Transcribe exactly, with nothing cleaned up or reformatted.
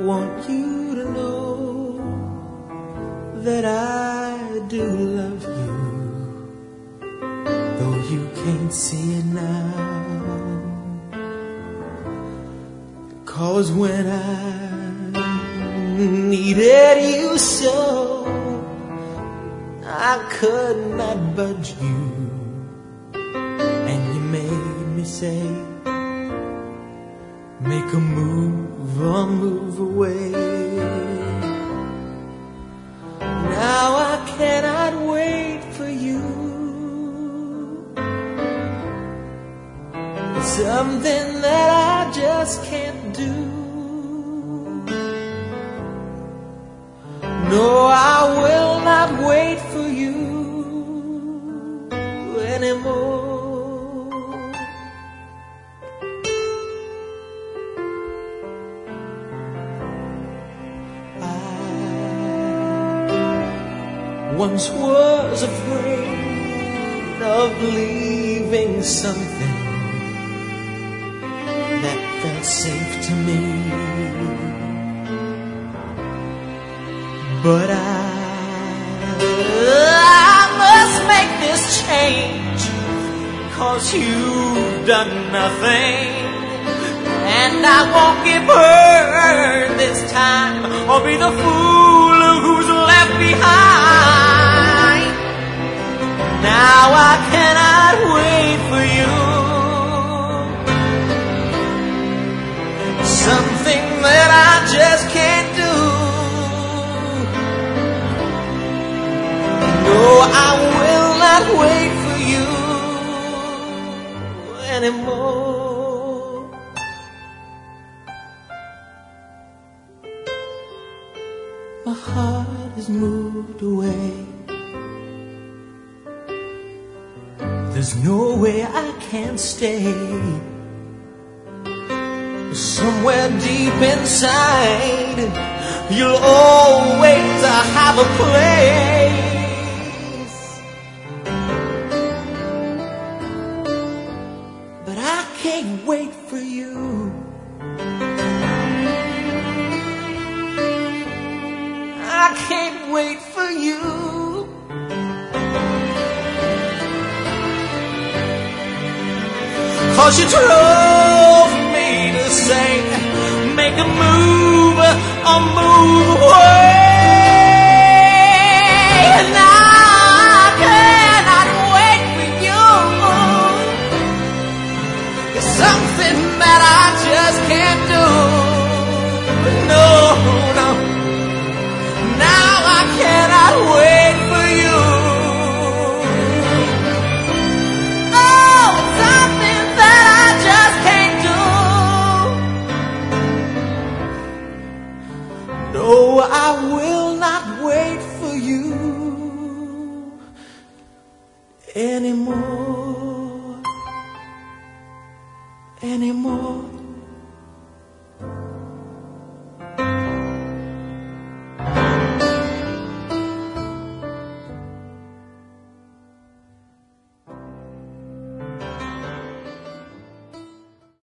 want you to know that I do love you, though you can't see it now. 'Cause when I needed you so, I could not budge you, and you made me say, make a move or move away. Now I cannot wait for you. It's something that I just can't do. No, I will not wait for you anymore. Once was afraid of leaving something that felt safe to me, but I, I must make this change, 'cause you've done nothing, and I won't get burned this time, or be the fool who's left behind. Now I cannot wait for you. Something that I just can't do. No, I will not wait for you anymore. My heart has moved away. There's no way I can stay. Somewhere deep inside, you'll always have a place. But I can't wait for you. I can't wait for you. 'Cause you drove me to say, make a move or move away. And I cannot wait for you. It's something that I just can't do. No, no. Now I cannot wait for you. No, I will not wait for you anymore, anymore.